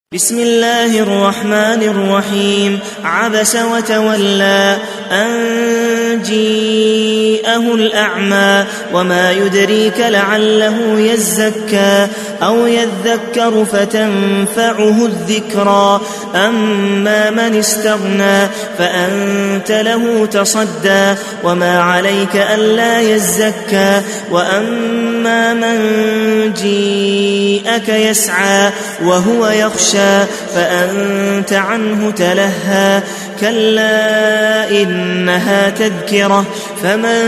بسم الله الرحمن الرحيم. عبس وتولى أن جيءه الأعمى وما يدريك لعله يزكى أو يذكر فتنفعه الذكرى أما من استغنى فأنت له تصدى وما عليك ألا يزكى وأما من جيءك يسعى وهو يخشى فأنت عنه تلهى كلا إنها تذكرة فمن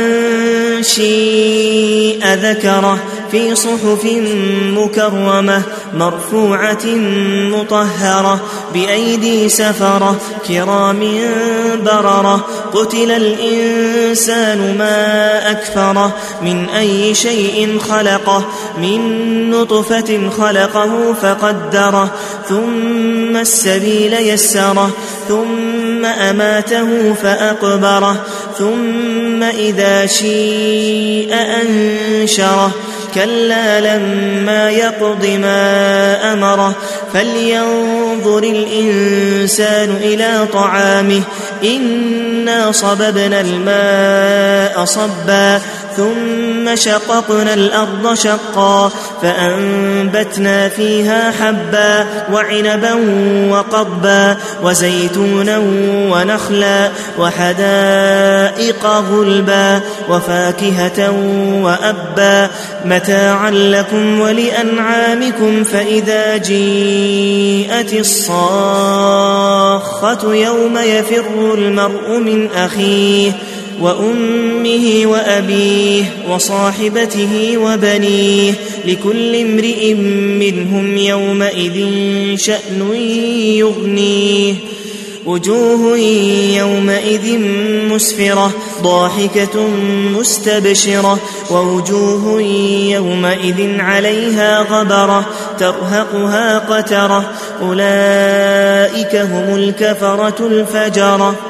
شيء ذكره في صحف مكرمة مرفوعة مطهرة بأيدي سفرة كرام بررة قتل الإنسان ما أكفره من أي شيء خلقه من نطفة خلقه فقدره ثم السبيل يسره ثم أماته فأقبره ثم إذا شيء أنشره كلا لما يقض ما أمره فلينظر الإنسان إلى طعامه إنا صببنا الماء صبا ثم شققنا الأرض شقا فأنبتنا فيها حبا وعنبا وقضبا وزيتونا ونخلا وحدائق غلبا وفاكهة وأبا متاعا لكم ولأنعامكم فإذا جيءت الصاخة يوم يفر المرء من أخيه وأمه وأبيه وصاحبته وبنيه لكل امرئ منهم يومئذ شأن يغنيه وجوه يومئذ مسفرة ضاحكة مستبشرة ووجوه يومئذ عليها غبرة ترهقها قترة أولئك هم الكفرة الفجرة.